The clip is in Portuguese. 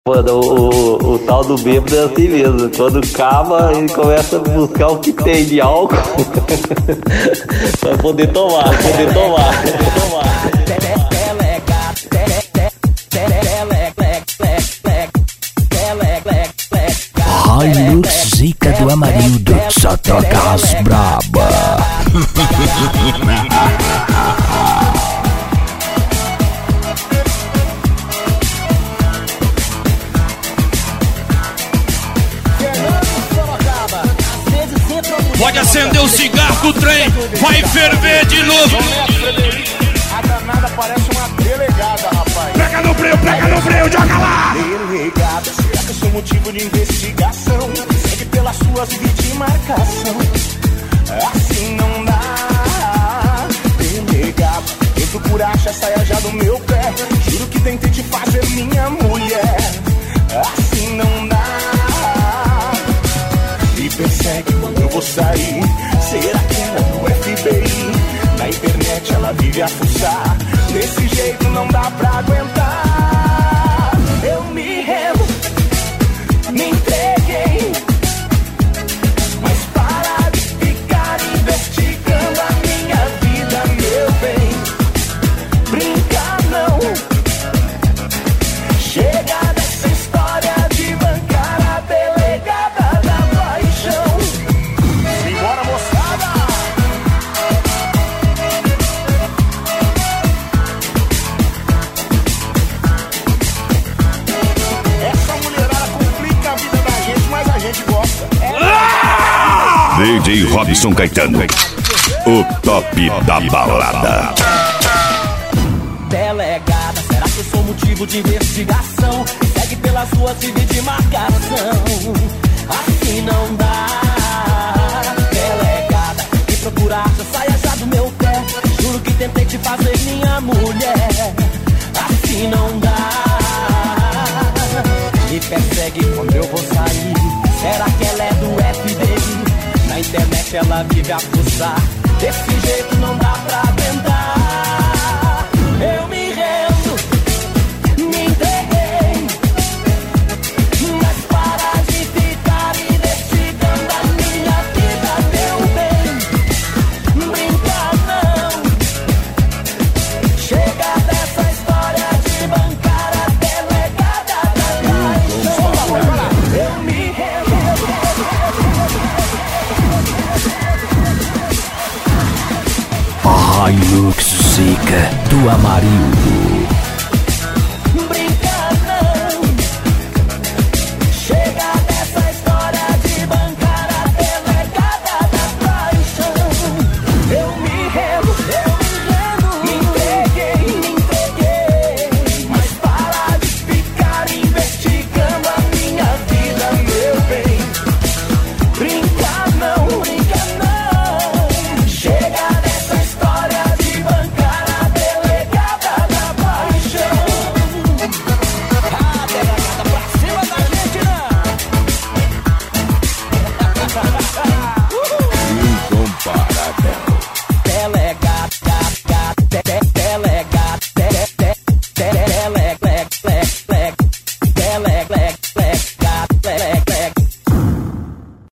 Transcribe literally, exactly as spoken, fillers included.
Mano, o, o, o tal do bêbado é assim mesmo. Quando acaba, ele começa a buscar o que tem de álcool pra poder tomar, poder tomar, poder tomar. Hilux Zica do Amarildo, só toca as braba. Pode acender o cigarro do trem, vai ferver de novo. A danada parece uma delegada, rapaz. Pega no freio, pega no freio, joga lá. Delegada, será que eu sou motivo de investigação? Segue pelas suas vídeos de marcação. Assim não dá. Delegada, quem procura acha saia já do meu pé. Juro que tentei te fazer minha mulher. Assim não dá. Me persegue quando eu vou sair. Será que ela é do F B I? Na internet ela vive a fuçar. Desse jeito não dá pra aguentar. Eu me rendo, me entreguei. Mas para de ficar investigando a minha vida, meu bem. Brincar não. Chega dessa história de bancar a delegada da paixão. Simbora, moçada! Essa mulherada complica a vida da gente, mas a gente gosta. D J Robson Caetano, o top da balada. Delegada, será que eu sou motivo de investigação? Segue pelas ruas e de marcação. Assim não dá. Delegada, me procurar, já saia já do meu pé. Juro que tentei te fazer minha mulher. Assim não dá. Me persegue quando eu vou sair. Será que ela é do F B I? Na internet ela vive a fuçar. Desse jeito não dá pra aguentar. Eu me rendo, me entreguei. Mas para de ficar investigando a minha vida, meu bem. Brincar não. Chega dessa história de bancar a delegada da paixão. Eu me rendo. Hilux Zica do Amarildo.